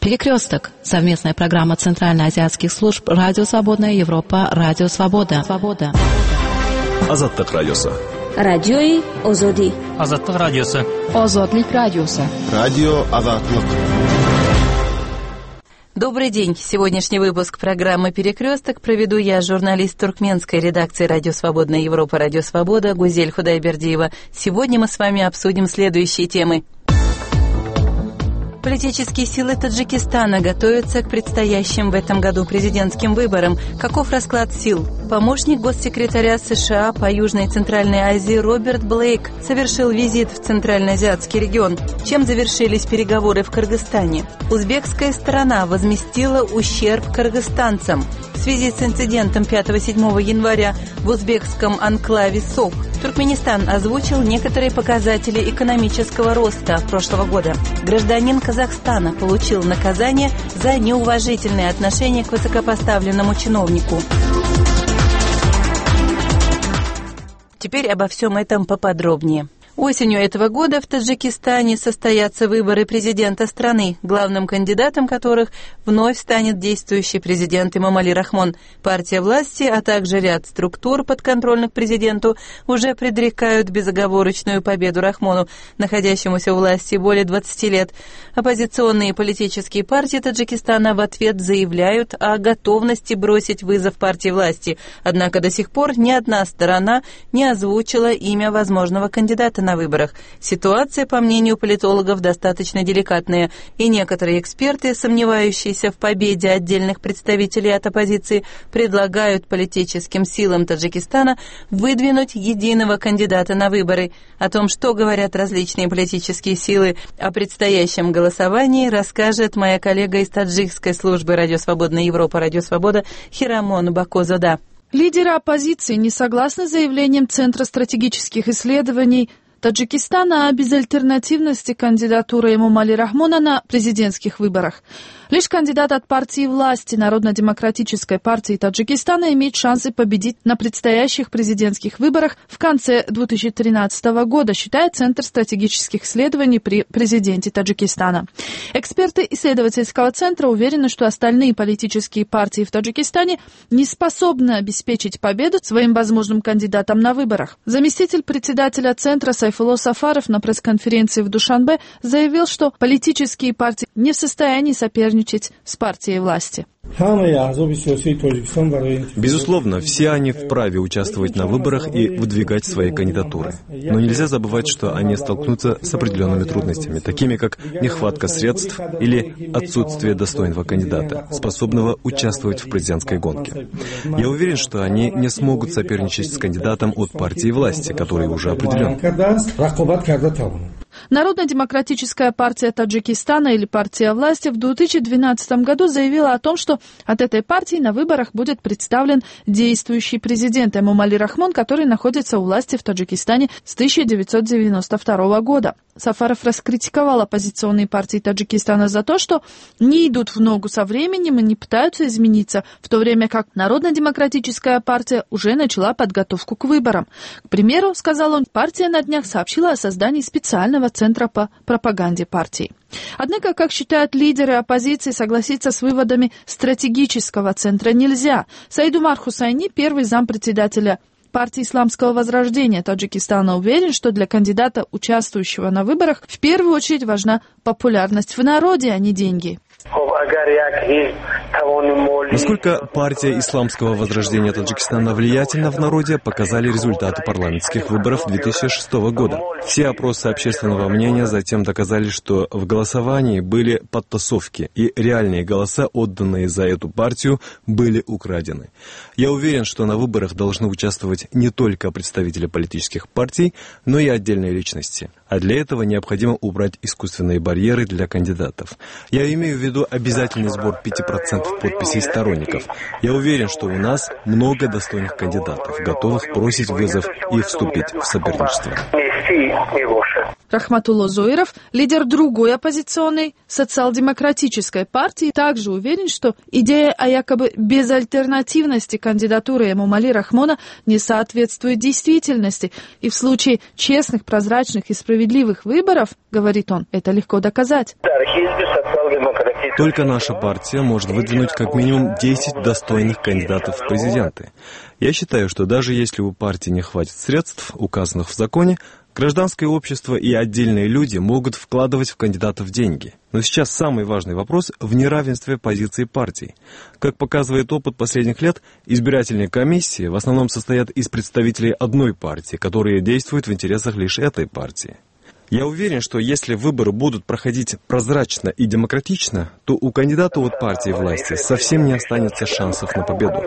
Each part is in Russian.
Перекресток. Совместная программа Центральноазиатских служб Радио Свободная Европа, Радио Свобода. Азаттык радиосы. Радиои Озоди. Азаттык радиосы. Озодлик радиосы. Радио Азаттык. Добрый день. Сегодняшний выпуск программы «Перекресток» проведу я, журналист туркменской редакции «Радио Свободная Европа», «Радио Свобода» Гузель Худайбердиева. Сегодня мы с вами обсудим следующие темы. Политические силы Таджикистана готовятся к предстоящим в этом году президентским выборам. Каков расклад сил? Помощник госсекретаря США по Южной и Центральной Азии Роберт Блейк совершил визит в Центральноазиатский регион. Чем завершились переговоры в Кыргызстане? Узбекская сторона возместила ущерб кыргызстанцам. В связи с инцидентом 5-7 января в узбекском анклаве СОП Туркменистан озвучил некоторые показатели экономического роста прошлого года. Гражданин Казахстана получил наказание за неуважительное отношение к высокопоставленному чиновнику. Теперь обо всем этом поподробнее. Осенью этого года в Таджикистане состоятся выборы президента страны, главным кандидатом которых вновь станет действующий президент Эмомали Рахмон. Партия власти, а также ряд структур, подконтрольных президенту, уже предрекают безоговорочную победу Рахмону, находящемуся у власти более 20 лет. Оппозиционные политические партии Таджикистана в ответ заявляют о готовности бросить вызов партии власти. Однако до сих пор ни одна сторона не озвучила имя возможного кандидата на выборах. Ситуация, по мнению политологов, достаточно деликатная, и некоторые эксперты, сомневающиеся в победе отдельных представителей от оппозиции, предлагают политическим силам Таджикистана выдвинуть единого кандидата на выборы. О том, что говорят различные политические силы о предстоящем голосовании, расскажет моя коллега из таджикской службы Радио Свободная Европа, Радио Свобода Хирамон Бакозода. Лидеры оппозиции не согласны с заявлением Центра стратегических исследований Таджикистана о безальтернативности кандидатуры Эмомали Рахмона на президентских выборах. Лишь кандидат от партии власти Народно-демократической партии Таджикистана имеет шансы победить на предстоящих президентских выборах в конце 2013 года, считает Центр стратегических исследований при президенте Таджикистана. Эксперты исследовательского центра уверены, что остальные политические партии в Таджикистане не способны обеспечить победу своим возможным кандидатам на выборах. Заместитель председателя Центра Сайфулло Сафаров на пресс-конференции в Душанбе заявил, что политические партии не в состоянии соперничать с партией власти. Безусловно, все они вправе участвовать на выборах и выдвигать свои кандидатуры. Но нельзя забывать, что они столкнутся с определенными трудностями, такими как нехватка средств или отсутствие достойного кандидата, способного участвовать в президентской гонке. Я уверен, что они не смогут соперничать с кандидатом от партии власти, который уже определен. Народно-демократическая партия Таджикистана или партия власти в 2012 году заявила о том, что от этой партии на выборах будет представлен действующий президент Эмомали Рахмон, который находится у власти в Таджикистане с 1992 года. Сафаров раскритиковал оппозиционные партии Таджикистана за то, что не идут в ногу со временем и не пытаются измениться, в то время как Народно-демократическая партия уже начала подготовку к выборам. К примеру, сказал он, партия на днях сообщила о создании специального центра по пропаганде партии. Однако, как считают лидеры оппозиции, согласиться с выводами стратегического центра нельзя. Саидумар Хусайни, первый зампредседателя партии Исламского возрождения Таджикистана, уверен, что для кандидата, участвующего на выборах, в первую очередь важна популярность в народе, а не деньги. Насколько партия Исламского возрождения Таджикистана влиятельна в народе, показали результаты парламентских выборов 2006 года. Все опросы общественного мнения затем доказали, что в голосовании были подтасовки, и реальные голоса, отданные за эту партию, были украдены. Я уверен, что на выборах должны участвовать не только представители политических партий, но и отдельные личности. А для этого необходимо убрать искусственные барьеры для кандидатов. Я имею в виду обязательный сбор 5% подписей сторонников. Я уверен, что у нас много достойных кандидатов, готовых бросить вызов и вступить в соперничество. Рахматулло Зоиров, лидер другой оппозиционной социал-демократической партии, также уверен, что идея о якобы безальтернативности кандидатуры Эмомали Рахмона не соответствует действительности, и в случае честных, прозрачных и справедливых справедливых выборов, говорит он, это легко доказать. Только наша партия может выдвинуть как минимум 10 достойных кандидатов в президенты. Я считаю, что даже если у партии не хватит средств, указанных в законе, гражданское общество и отдельные люди могут вкладывать в кандидатов деньги. Но сейчас самый важный вопрос в неравенстве позиций партий. Как показывает опыт последних лет, избирательные комиссии в основном состоят из представителей одной партии, которые действуют в интересах лишь этой партии. Я уверен, что если выборы будут проходить прозрачно и демократично, то у кандидата от партии власти совсем не останется шансов на победу.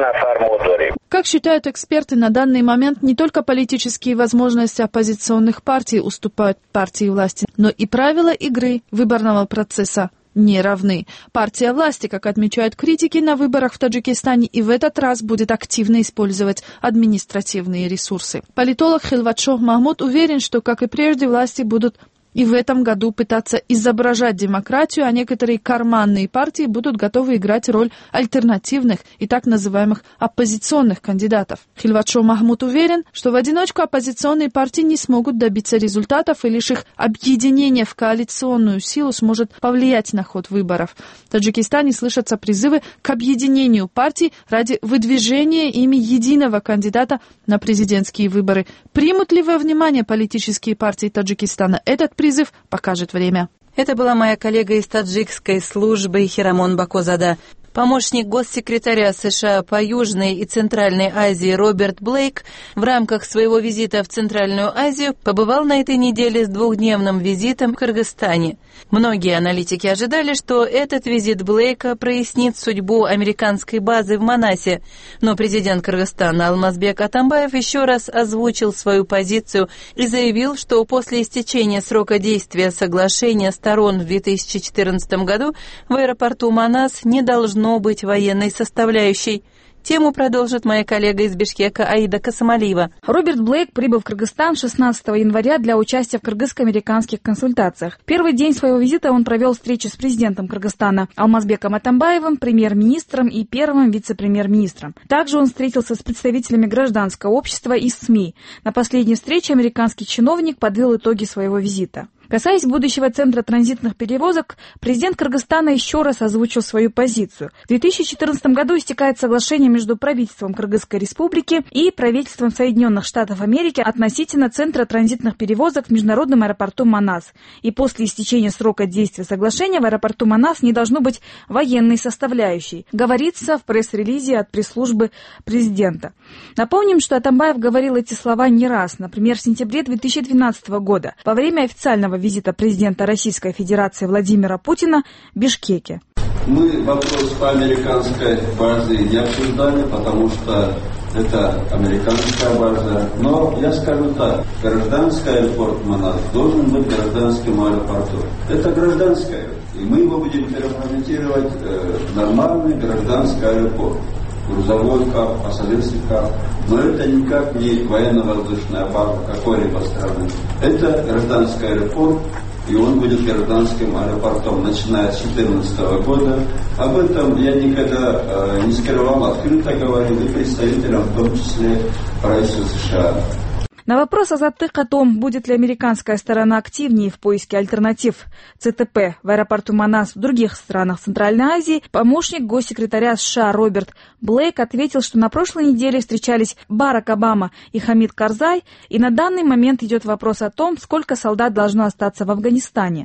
Как считают эксперты, на данный момент не только политические возможности оппозиционных партий уступают партии власти, но и правила игры выборного процесса не равны. Партия власти, как отмечают критики, на выборах в Таджикистане и в этот раз будет активно использовать административные ресурсы. Политолог Хилватшох Махмуд уверен, что, как и прежде, власти будут и в этом году пытаться изображать демократию, а некоторые карманные партии будут готовы играть роль альтернативных и так называемых оппозиционных кандидатов. Хилватшох Махмуд уверен, что в одиночку оппозиционные партии не смогут добиться результатов, и лишь их объединение в коалиционную силу сможет повлиять на ход выборов. В Таджикистане слышатся призывы к объединению партий ради выдвижения ими единого кандидата на президентские выборы. Примут ли во внимание политические партии Таджикистана этот призыв, покажет время. Это была моя коллега из таджикской службы Хирамон Бакозада. Помощник госсекретаря США по Южной и Центральной Азии Роберт Блейк в рамках своего визита в Центральную Азию побывал на этой неделе с двухдневным визитом в Кыргызстане. Многие аналитики ожидали, что этот визит Блейка прояснит судьбу американской базы в Манасе, но президент Кыргызстана Алмазбек Атамбаев еще раз озвучил свою позицию и заявил, что после истечения срока действия соглашения сторон в 2014 году в аэропорту Манас не должно быть военной составляющей. Тему продолжит моя коллега из Бишкека Аида Касамалиева. Роберт Блейк прибыл в Кыргызстан 16 января для участия в кыргызско-американских консультациях. Первый день своего визита он провел встречу с президентом Кыргызстана Алмазбеком Атамбаевым, премьер-министром и первым вице-премьер-министром. Также он встретился с представителями гражданского общества и СМИ. На последней встрече американский чиновник подвел итоги своего визита. Касаясь будущего центра транзитных перевозок, президент Кыргызстана еще раз озвучил свою позицию. В 2014 году истекает соглашение между правительством Кыргызской республики и правительством Соединенных Штатов Америки относительно центра транзитных перевозок в международном аэропорту Манас. И после истечения срока действия соглашения в аэропорту Манас не должно быть военной составляющей, говорится в пресс-релизе от пресс-службы президента. Напомним, что Атамбаев говорил эти слова не раз, например, в сентябре 2012 года, во время официального визита президента Российской Федерации Владимира Путина в Бишкеке. Мы вопрос по американской базе не обсуждали, потому что это американская база. Но я скажу так, гражданский аэропорт Манас должен быть гражданским аэропортом. Это гражданское, и мы его будем переформатировать в нормальный гражданский аэропорт. Грузовой КАП, пассажирский КАП. Но это никак не военно-воздушная база какой-либо страны. Это гражданский аэропорт, и он будет гражданским аэропортом, начиная с 2014 года. Об этом я никогда не скрывал, открыто говорил и представителям, в том числе правительства США. На вопрос Азаттык о том, будет ли американская сторона активнее в поиске альтернатив ЦТП в аэропорту Манас в других странах Центральной Азии, помощник госсекретаря США Роберт Блейк ответил, что на прошлой неделе встречались Барак Обама и Хамид Карзай, и на данный момент идет вопрос о том, сколько солдат должно остаться в Афганистане.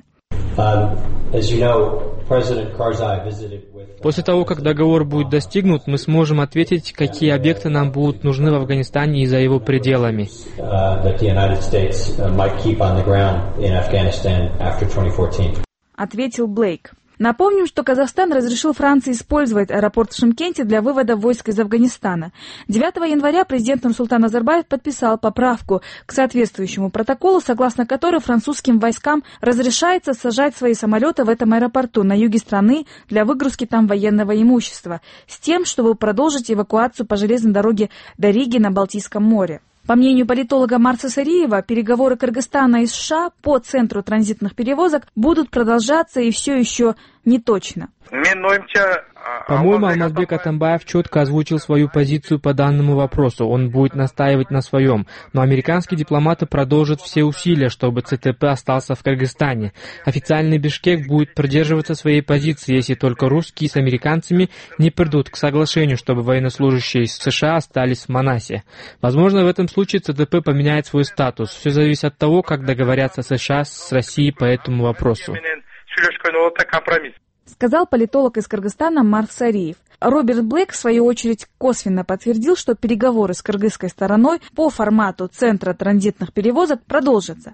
После того, как договор будет достигнут, мы сможем ответить, какие объекты нам будут нужны в Афганистане и за его пределами. Ответил Блейк. Напомним, что Казахстан разрешил Франции использовать аэропорт в Шымкенте для вывода войск из Афганистана. 9 января президент Нурсултан Назарбаев подписал поправку к соответствующему протоколу, согласно которой французским войскам разрешается сажать свои самолеты в этом аэропорту на юге страны для выгрузки там военного имущества, с тем, чтобы продолжить эвакуацию по железной дороге до Риги на Балтийском море. По мнению политолога Марса Сариева, переговоры Кыргызстана и США по центру транзитных перевозок будут продолжаться и все еще не точно. По-моему, Алмазбек Атамбаев четко озвучил свою позицию по данному вопросу. Он будет настаивать на своем. Но американские дипломаты продолжат все усилия, чтобы ЦТП остался в Кыргызстане. Официальный Бишкек будет придерживаться своей позиции, если только русские с американцами не придут к соглашению, чтобы военнослужащие из США остались в Манасе. Возможно, в этом случае ЦТП поменяет свой статус. Все зависит от того, как договорятся США с Россией по этому вопросу. Сказал политолог из Кыргызстана Марк Сариев. Роберт Блейк, в свою очередь, косвенно подтвердил, что переговоры с кыргызской стороной по формату Центра транзитных перевозок продолжатся.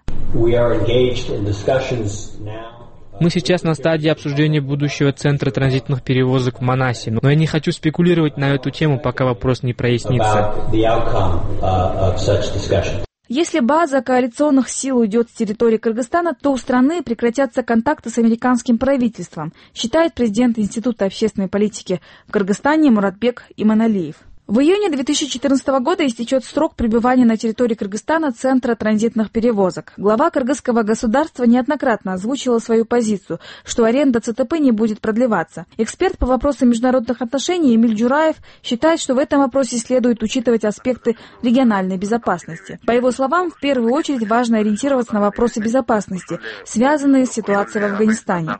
Мы сейчас на стадии обсуждения будущего Центра транзитных перевозок в Манасе, но я не хочу спекулировать на эту тему, пока вопрос не прояснится. Если база коалиционных сил уйдет с территории Кыргызстана, то у страны прекратятся контакты с американским правительством, считает президент Института общественной политики в Кыргызстане Муратбек Иманалиев. В июне 2014 года истечет срок пребывания на территории Кыргызстана Центра транзитных перевозок. Глава кыргызского государства неоднократно озвучила свою позицию, что аренда ЦТП не будет продлеваться. Эксперт по вопросам международных отношений Эмиль Джураев считает, что в этом вопросе следует учитывать аспекты региональной безопасности. По его словам, в первую очередь важно ориентироваться на вопросы безопасности, связанные с ситуацией в Афганистане.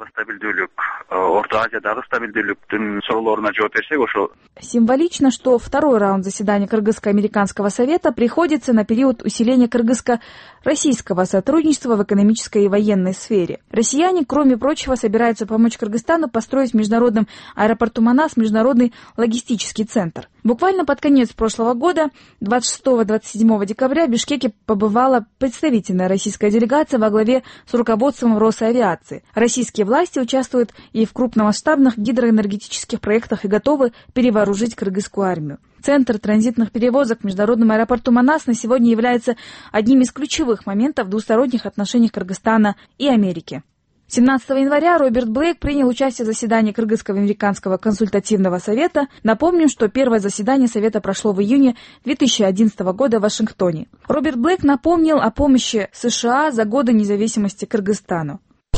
Символично, что второй раунд заседания Кыргызско-американского совета приходится на период усиления кыргызско-российского сотрудничества в экономической и военной сфере. Россияне, кроме прочего, собираются помочь Кыргызстану построить в международном аэропорту Манас международный логистический центр. Буквально под конец прошлого года, 26-27 декабря, в Бишкеке побывала представительная российская делегация во главе с руководством Росавиации. Российские власти участвуют и в крупномасштабных гидроэнергетических проектах и готовы перевооружить кыргызскую армию. Центр транзитных перевозок в международном аэропорту Манас на сегодня является одним из ключевых моментов в двусторонних отношениях Кыргызстана и Америки. 17 января Роберт Блейк принял участие в заседании Кыргызско-американского консультативного совета. Напомним, что первое заседание совета прошло в июне 2011 года в Вашингтоне. Роберт Блейк напомнил о помощи США за годы независимости Кыргызстану.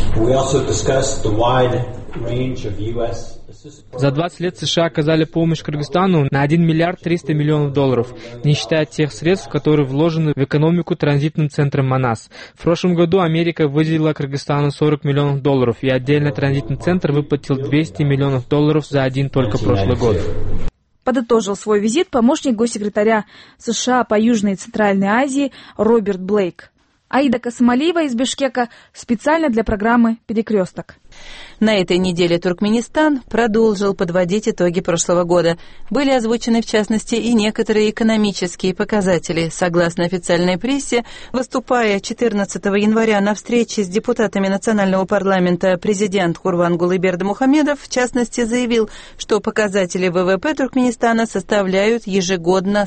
За 20 лет США оказали помощь Кыргызстану на 1 миллиард 300 миллионов долларов, не считая тех средств, которые вложены в экономику транзитным центром Манас. В прошлом году Америка выделила Кыргызстану 40 миллионов долларов, и отдельно транзитный центр выплатил 200 миллионов долларов за один только прошлый год. Подытожил свой визит помощник госсекретаря США по Южной и Центральной Азии Роберт Блейк. Аида Касымалиева из Бишкека специально для программы «Перекресток». На этой неделе Туркменистан продолжил подводить итоги прошлого года. Были озвучены, в частности, и некоторые экономические показатели. Согласно официальной прессе, выступая 14 января на встрече с депутатами национального парламента, президент Курбангулы Бердымухамедов, в частности, заявил, что показатели ВВП Туркменистана составляют ежегодно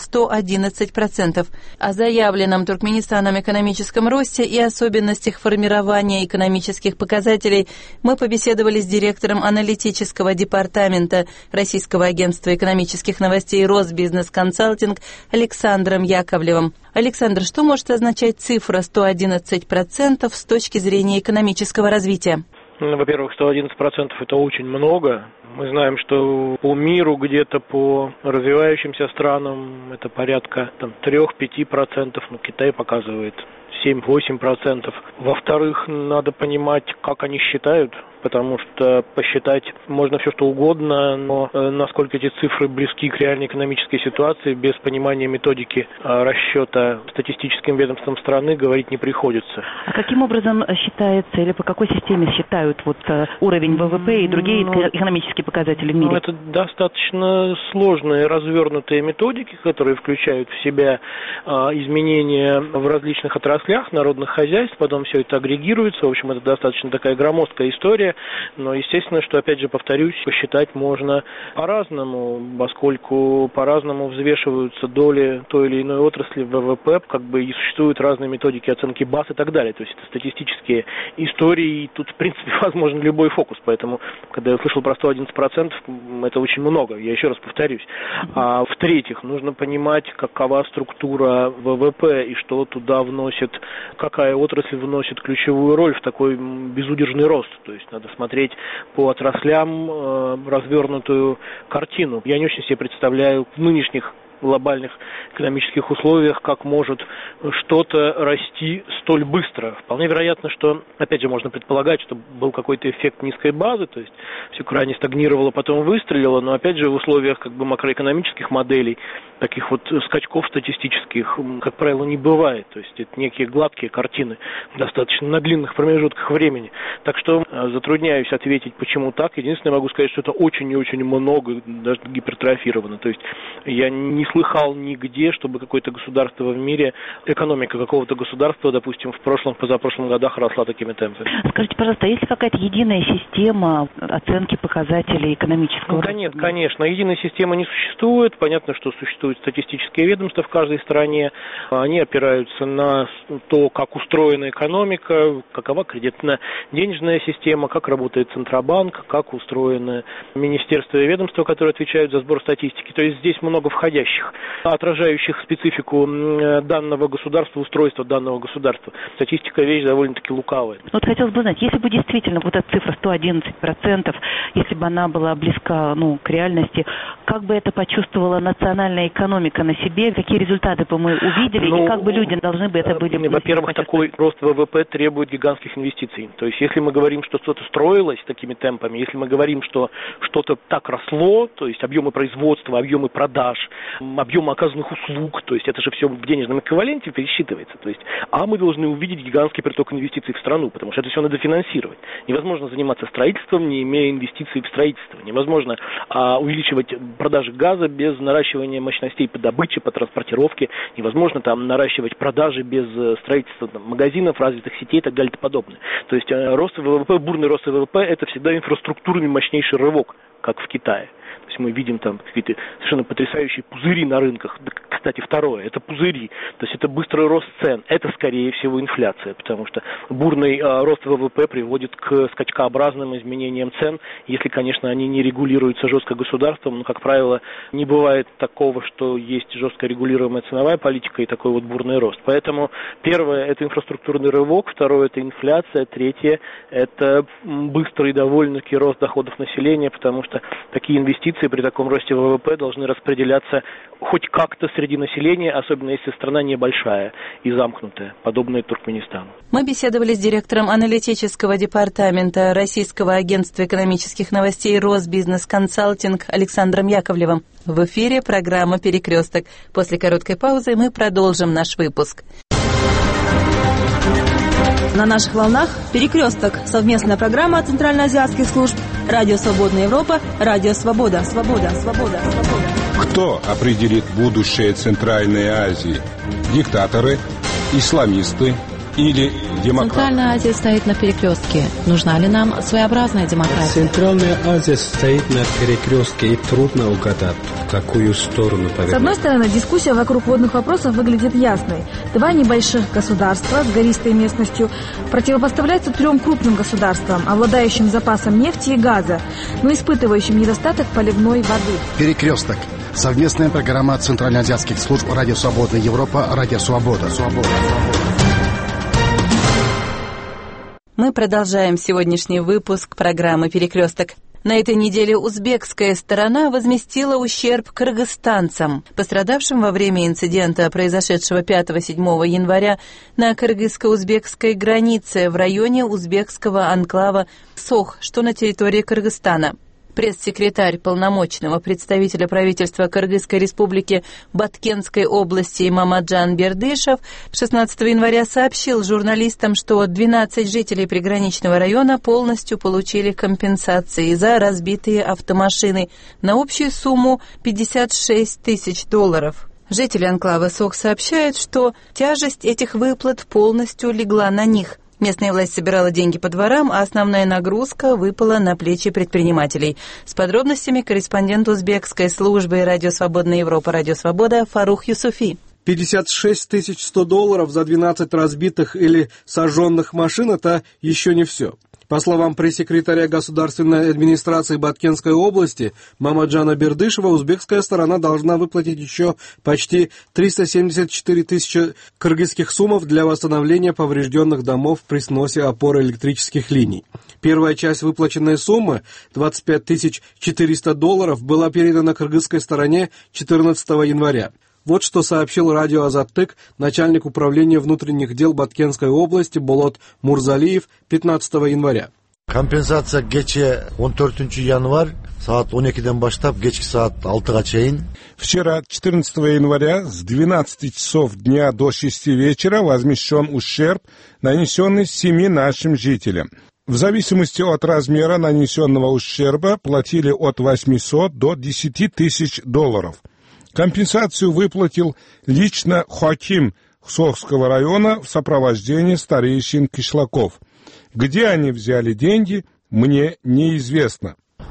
111%. О заявленном Туркменистаном экономическом росте и особенностях формирования экономических показателей мы побеседовали с директором аналитического департамента Российского агентства экономических новостей «Росбизнес Консалтинг» Александром Яковлевым. Александр, что может означать цифра 111% с точки зрения экономического развития? Во-первых, 111% это очень много. Мы знаем, что по миру где-то по развивающимся странам это порядка 3-5%, Китай показывает 7-8%. Во-вторых, надо понимать, как они считают, потому что посчитать можно все что угодно, но насколько эти цифры близки к реальной экономической ситуации, без понимания методики расчета статистическим ведомством страны говорить не приходится. А каким образом считается или по какой системе считают уровень ВВП и другие экономические показатели в мире? Это достаточно сложные развернутые методики, которые включают в себя изменения в различных отраслях народных хозяйств, потом все это агрегируется. В общем, это достаточно такая громоздкая история. Но, естественно, что, опять же, повторюсь, посчитать можно по-разному, поскольку по-разному взвешиваются доли той или иной отрасли в ВВП, и существуют разные методики оценки баз и так далее. То есть это статистические истории, и тут, в принципе, возможен любой фокус. Поэтому, когда я услышал про 111%, это очень много, я еще раз повторюсь. А в-третьих, нужно понимать, какова структура ВВП и что туда вносит какая отрасль вносит ключевую роль в такой безудержный рост. То есть надо смотреть по отраслям развернутую картину. Я не очень себе представляю в нынешних глобальных экономических условиях, как может что-то расти столь быстро. Вполне вероятно, что, опять же, можно предполагать, что был какой-то эффект низкой базы, то есть все крайне стагнировало, потом выстрелило, но, опять же, в условиях как бы макроэкономических моделей таких вот скачков статистических, как правило, не бывает. То есть это некие гладкие картины, достаточно на длинных промежутках времени. Так что затрудняюсь ответить, почему так. Единственное, могу сказать, что это очень и очень много, даже гипертрофировано. То есть я не слыхал нигде, чтобы какое-то государство в мире, экономика какого-то государства, допустим, в прошлом, позапрошлом годах росла такими темпами. Скажите, пожалуйста, есть ли какая-то единая система оценки показателей экономического роста? Нет, конечно, единой системы не существует. Понятно, что существуют статистические ведомства в каждой стране. Они опираются на то, как устроена экономика, какова кредитно-денежная система, как работает Центробанк, как устроено министерство и ведомства, которые отвечают за сбор статистики. То есть здесь много входящих, отражающих специфику данного государства, устройства данного государства. Статистика вещь довольно-таки лукавая. Вот хотелось бы знать, если бы действительно вот эта цифра 111%, если бы она была близка к реальности, как бы это почувствовала национальная экономика на себе, какие результаты бы мы увидели, и как бы люди должны бы это были... Во-первых, такой рост ВВП требует гигантских инвестиций. То есть если мы говорим, что что-то строилось такими темпами, если мы говорим, что что-то так росло, то есть объемы производства, объемы продаж, объем оказанных услуг, то есть это же все в денежном эквиваленте пересчитывается. То есть, мы должны увидеть гигантский приток инвестиций в страну, потому что это все надо финансировать. Невозможно заниматься строительством, не имея инвестиций в строительство. Невозможно увеличивать продажи газа без наращивания мощностей по добыче, по транспортировке. Невозможно там наращивать продажи без строительства магазинов, развитых сетей и так далее и тому подобное. То есть рост ВВП, бурный рост ВВП – это всегда инфраструктурный мощнейший рывок, как в Китае. То есть мы видим там какие-то совершенно потрясающие пузыри на рынках. Кстати, второе, это пузыри. То есть это быстрый рост цен. Это, скорее всего, инфляция, потому что бурный рост ВВП приводит к скачкообразным изменениям цен, если, конечно, они не регулируются жестко государством. Но, как правило, не бывает такого, что есть жестко регулируемая ценовая политика и такой вот бурный рост. Поэтому первое – это инфраструктурный рывок, второе – это инфляция, третье – это быстрый довольно-таки рост доходов населения, потому что такие инвестиции при таком росте ВВП должны распределяться хоть как-то среди населения, особенно если страна небольшая и замкнутая, подобная Туркменистану. Мы беседовали с директором аналитического департамента Российского агентства экономических новостей «Росбизнес-консалтинг» Александром Яковлевым. В эфире программа «Перекресток». После короткой паузы мы продолжим наш выпуск. На наших волнах «Перекресток» — совместная программа Центральноазиатских служб «Радио Свободная Европа», «Радио Свобода». Свобода. Кто определит будущее Центральной Азии? Диктаторы, исламисты или демократы? Центральная Азия стоит на перекрестке. Нужна ли нам своеобразная демократия? Центральная Азия стоит на перекрестке, и трудно угадать, в какую сторону повернуть. С одной стороны, дискуссия вокруг водных вопросов выглядит ясной. Два небольших государства с гористой местностью противопоставляются трем крупным государствам, обладающим запасом нефти и газа, но испытывающим недостаток поливной воды. Перекресток. Совместная программа Центральноазиатских служб «Радио Свободная Европа», «Радио Свобода». Мы продолжаем сегодняшний выпуск программы «Перекресток». На этой неделе узбекская сторона возместила ущерб кыргызстанцам, пострадавшим во время инцидента, произошедшего 5-7 января на кыргызско-узбекской границе в районе узбекского анклава Сох, что на территории Кыргызстана. Пресс-секретарь полномочного представителя правительства Кыргызской республики Баткенской области Мамаджан Бердышев 16 января сообщил журналистам, что 12 жителей приграничного района полностью получили компенсации за разбитые автомашины на общую сумму $56 тысяч. Жители анклава Сох сообщают, что тяжесть этих выплат полностью легла на них. Местная власть собирала деньги по дворам, а основная нагрузка выпала на плечи предпринимателей. С подробностями корреспондент узбекской службы «Радио Свободная Европа», «Радио Свобода» Фарух Юсуфи. 56 100 долларов за 12 разбитых или сожженных машин – это еще не все. По словам пресс-секретаря государственной администрации Баткенской области Мамаджана Бердышева, узбекская сторона должна выплатить еще почти 374 тысячи кыргызских сумов для восстановления поврежденных домов при сносе опор электрических линий. Первая часть выплаченной суммы, 25 400 долларов, была передана кыргызской стороне 14 января. Вот что сообщил радио Азаттык начальник управления внутренних дел Баткенской области Болот Мурзалиев 15 января. Компенсация гече 14 январь, saat 12'den başlap geçki saat 6'ga чейин. Вчера, 14 января, с 12 часов дня до 6 вечера возмещен ущерб, нанесенный 7 нашим жителям. В зависимости от размера нанесенного ущерба платили от 800 до 10 тысяч долларов. Компенсацию выплатил лично хаким Сохского района в сопровождении старейшин кишлаков. Где они взяли деньги, мне неизвестно.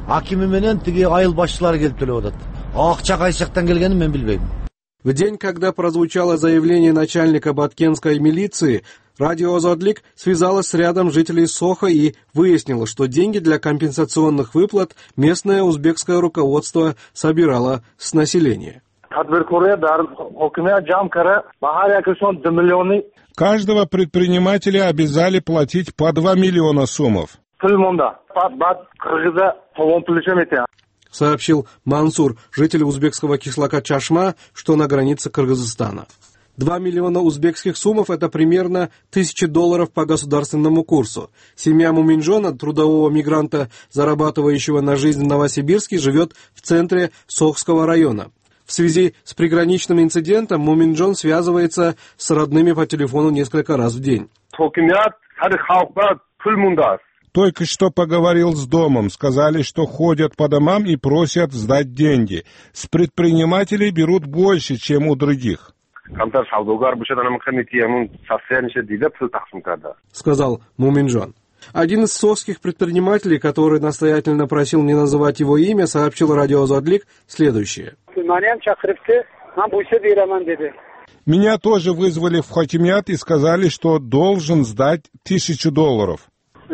В день, когда прозвучало заявление начальника баткенской милиции, радио Азадлик связалось с рядом жителей Соха и выяснило, что деньги для компенсационных выплат местное узбекское руководство собирало с населения. Каждого предпринимателя обязали платить по 2 миллиона сумов. Сообщил Мансур, житель узбекского кишлака Чашма, что на границе Кыргызстана. 2 миллиона узбекских сумов – это примерно 1000 долларов по государственному курсу. Семья Муминджона, трудового мигранта, зарабатывающего на жизнь в Новосибирске, живет в центре Сохского района. В связи с приграничным инцидентом Муминджон связывается с родными по телефону несколько раз в день. Только что поговорил с домом. Сказали, что ходят по домам и просят сдать деньги. С предпринимателей берут больше, чем у других. Сказал Муминджон. Один из сохских предпринимателей, который настоятельно просил не называть его имя, сообщил радио Азадлик следующее. Меня тоже вызвали в хакимиат и сказали, что должен сдать 1000 долларов.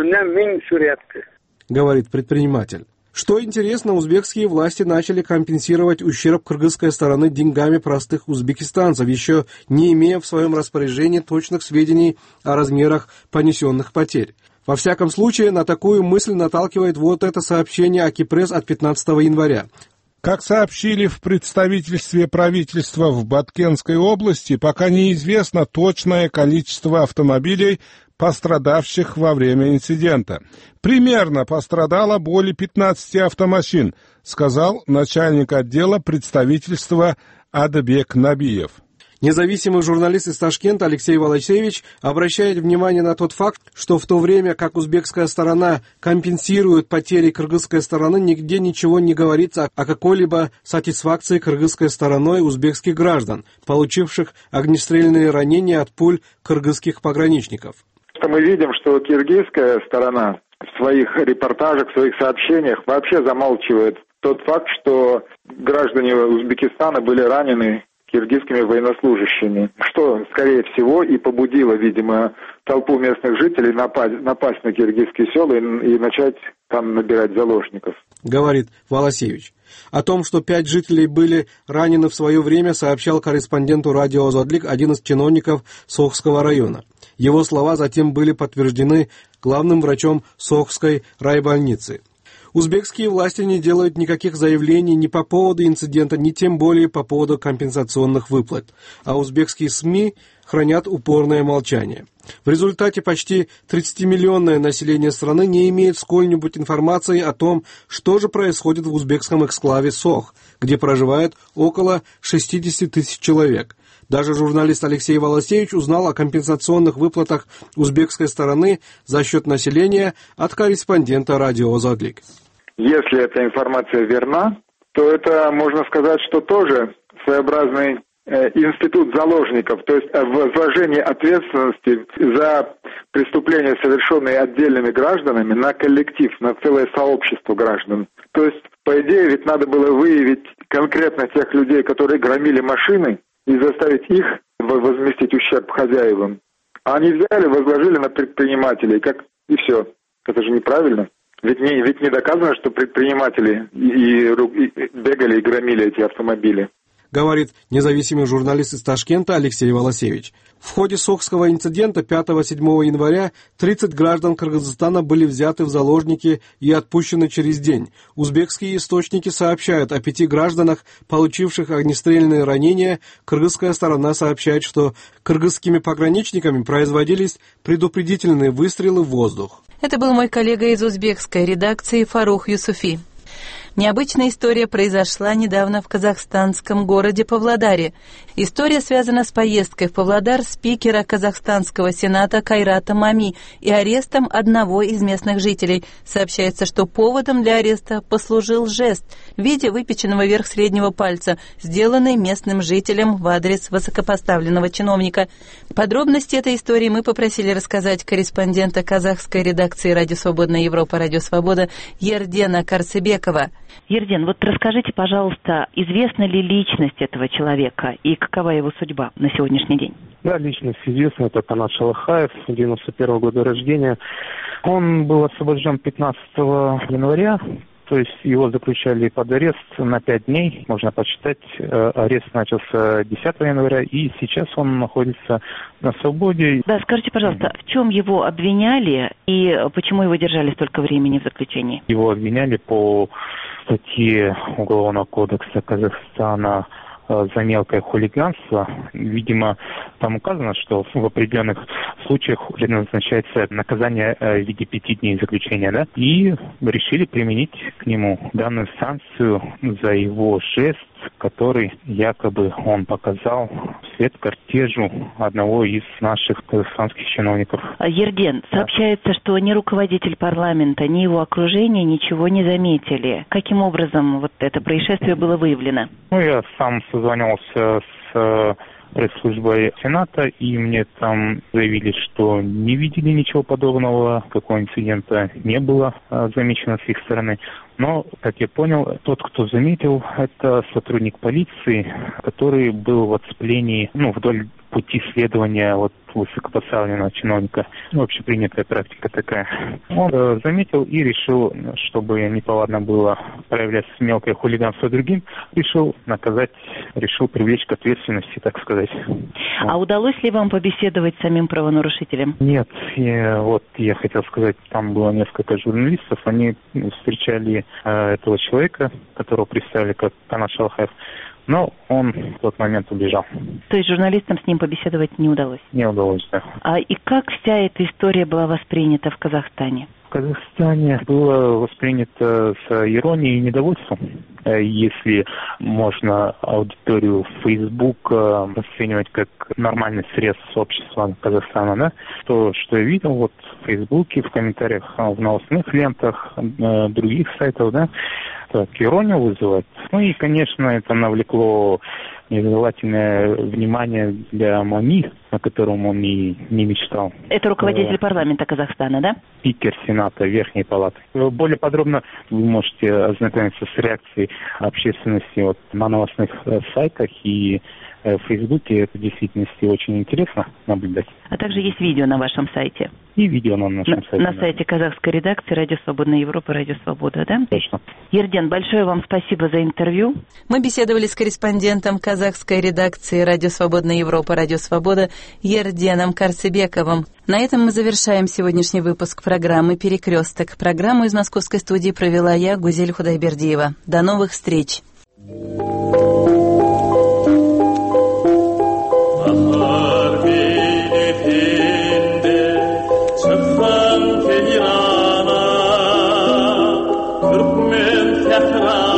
Говорит предприниматель. Что интересно, узбекские власти начали компенсировать ущерб кыргызской стороны деньгами простых узбекистанцев, еще не имея в своем распоряжении точных сведений о размерах понесенных потерь. Во всяком случае, на такую мысль наталкивает вот это сообщение Акипресс от 15 января. Как сообщили в представительстве правительства в Баткенской области, пока неизвестно точное количество автомобилей, пострадавших во время инцидента. Примерно пострадало более 15 автомашин, сказал начальник отдела представительства Адабек Набиев. Независимый журналист из Ташкента Алексей Волосевич обращает внимание на тот факт, что в то время, как узбекская сторона компенсирует потери кыргызской стороны, нигде ничего не говорится о какой-либо сатисфакции кыргызской стороной узбекских граждан, получивших огнестрельные ранения от пуль кыргызских пограничников. Мы видим, что киргизская сторона в своих репортажах, в своих сообщениях вообще замалчивает тот факт, что граждане Узбекистана были ранены киргизскими военнослужащими, что, скорее всего, и побудило, видимо, толпу местных жителей напасть на киргизские села и начать там набирать заложников. Говорит Волосевич. О том, что 5 жителей были ранены в свое время, сообщал корреспонденту радио Азадлик один из чиновников Сохского района. Его слова затем были подтверждены главным врачом Сохской райбольницы. Узбекские власти не делают никаких заявлений ни по поводу инцидента, ни тем более по поводу компенсационных выплат, а узбекские СМИ хранят упорное молчание. В результате почти 30-миллионное население страны не имеет сколь-нибудь информации о том, что же происходит в узбекском эксклаве Сох, где проживает около 60 тысяч человек. Даже журналист Алексей Волосевич узнал о компенсационных выплатах узбекской стороны за счет населения от корреспондента радио Азадлик. Если эта информация верна, то это, можно сказать, что тоже своеобразный институт заложников, то есть возложение ответственности за преступления, совершенные отдельными гражданами, на коллектив, на целое сообщество граждан. То есть, по идее, ведь надо было выявить конкретно тех людей, которые громили машины, и заставить их возместить ущерб хозяевам. А они взяли, возложили на предпринимателей, и все. Это же неправильно. Ведь не доказано, что предприниматели и бегали и громили эти автомобили. Говорит независимый журналист из Ташкента Алексей Волосевич. В ходе Сохского инцидента 5-7 января 30 граждан Кыргызстана были взяты в заложники и отпущены через день. Узбекские источники сообщают о 5 гражданах, получивших огнестрельные ранения. Кыргызская сторона сообщает, что кыргызскими пограничниками производились предупредительные выстрелы в воздух. Это был мой коллега из узбекской редакции Фарух Юсуфи. Необычная история произошла недавно в казахстанском городе Павлодаре. История связана с поездкой в Павлодар спикера Казахстанского сената Кайрата Мами и арестом одного из местных жителей. Сообщается, что поводом для ареста послужил жест в виде выпеченного вверх среднего пальца, сделанный местным жителем в адрес высокопоставленного чиновника. Подробности этой истории мы попросили рассказать корреспондента казахской редакции «Радио Свободная Европа», «Радио Свобода» Ердена Карцебекова. Ерден, вот расскажите, пожалуйста, известна ли личность этого человека и какова его судьба на сегодняшний день? Да, личность известна, это Канат Шалахаев, 91 года рождения. Он был освобожден 15 января, то есть его заключали под арест на 5 дней, можно почитать. Арест начался 10 января, и сейчас он находится на свободе. Да, скажите, пожалуйста, в чем его обвиняли и почему его держали столько времени в заключении? Его обвиняли по статье Уголовного кодекса Казахстана за мелкое хулиганство. Видимо, там указано, что в определенных случаях назначается наказание в виде 5 дней заключения, да? И решили применить к нему данную санкцию за его жест, который якобы он показал вслед кортежу одного из наших казахстанских чиновников. Ерден, сообщается, что ни руководитель парламента, ни его окружение ничего не заметили. Каким образом вот это происшествие было выявлено? Я сам созвонился с пресс-службой Сената, и мне там заявили, что не видели ничего подобного, какого инцидента не было замечено с их стороны. Но, как я понял, тот, кто заметил, это сотрудник полиции, который был в оцеплении, вдоль пути следования высокопоставленного чиновника. Общепринятая практика такая. Он заметил и решил, чтобы неповадно было проявлять мелкое хулиганство другим, решил наказать, решил привлечь к ответственности, так сказать. А удалось ли вам побеседовать с самим правонарушителем? Нет. Я хотел сказать, там было несколько журналистов, они встречали этого человека, которого представили как Канат Шалахаев, но он в тот момент убежал. То есть журналистам с ним побеседовать не удалось? Не удалось, да. И как вся эта история была воспринята в Казахстане? В Казахстане было воспринято с иронией и недовольством. Если можно аудиторию Facebook расценивать как нормальный срез общества Казахстана, да, то, что я видел в Фейсбуке, в комментариях в новостных лентах других сайтов, да, так, иронию вызывает. И, конечно, это навлекло нежелательное внимание для Мами, о котором он и не мечтал. Это руководитель парламента Казахстана, да? Спикер Сената Верхней Палаты. Более подробно вы можете ознакомиться с реакцией общественности на новостных сайтах и в Фейсбуке. Это в действительности очень интересно наблюдать. А также есть видео на вашем сайте. И видео на нашем сайте. На сайте казахской редакции «Радио Свободная Европа», «Радио Свобода», да? Точно. Ерден, большое вам спасибо за интервью. Мы беседовали с корреспондентом казахской редакции «Радио Свободная Европа», «Радио Свобода» Ерденом Карцебековым. На этом мы завершаем сегодняшний выпуск программы «Перекресток». Программу из московской студии провела я, Гузель Худайбердиева. До новых встреч! Tehran